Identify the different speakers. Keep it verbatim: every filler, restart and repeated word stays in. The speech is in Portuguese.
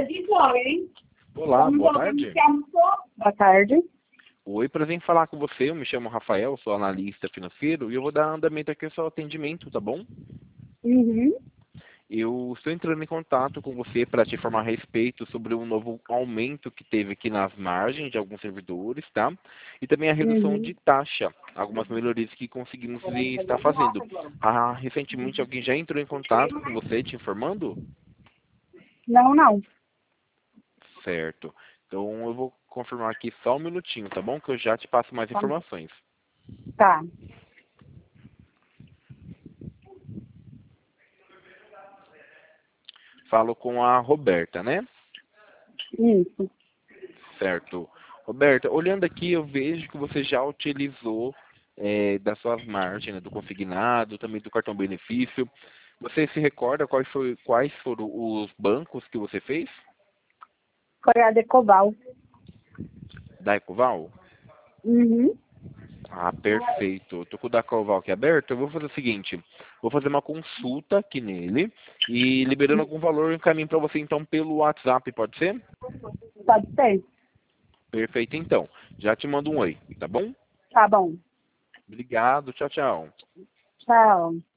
Speaker 1: Olá, boa tarde.
Speaker 2: Boa tarde.
Speaker 1: Oi, prazer em falar com você. Eu me chamo Rafael, sou analista financeiro e eu vou dar andamento aqui ao seu atendimento, tá bom?
Speaker 2: Uhum.
Speaker 1: Eu estou entrando em contato com você para te informar a respeito sobre um novo aumento que teve aqui nas margens de alguns servidores, tá? E também a redução
Speaker 2: Uhum.
Speaker 1: de taxa, algumas melhorias que conseguimos estar fazendo. Ah, recentemente alguém já entrou em contato com você te informando?
Speaker 2: Não, não.
Speaker 1: Certo. Então eu vou confirmar aqui só um minutinho, tá bom? Que eu já te passo mais informações.
Speaker 2: Tá.
Speaker 1: Falo com a Roberta, né?
Speaker 2: Isso.
Speaker 1: Certo. Roberta, olhando aqui, eu vejo que você já utilizou é, das suas margens, né, do consignado, também do cartão benefício. Você se recorda quais, foi, quais foram os bancos que você fez?
Speaker 2: Foi a Decoval.
Speaker 1: Da Ecoval?
Speaker 2: Uhum.
Speaker 1: Ah, perfeito. Tô com o da Ecoval aqui aberto. Eu vou fazer o seguinte. Vou fazer uma consulta aqui nele e liberando algum valor eu encaminho para você então pelo WhatsApp, pode ser?
Speaker 2: Pode ser.
Speaker 1: Perfeito, então. Já te mando um oi, tá bom?
Speaker 2: Tá bom.
Speaker 1: Obrigado, tchau, tchau.
Speaker 2: Tchau.